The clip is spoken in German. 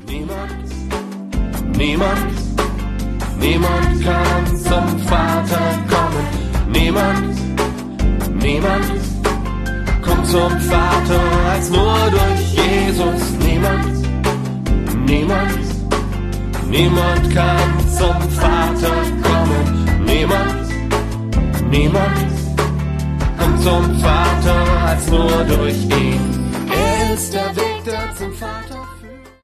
Niemand kann zum Vater kommen. Niemand kommt zum Vater als nur durch Jesus. Niemand kann zum Vater kommen. Niemand kommt zum Vater als nur durch ihn. Er ist der Weg, der zum Vater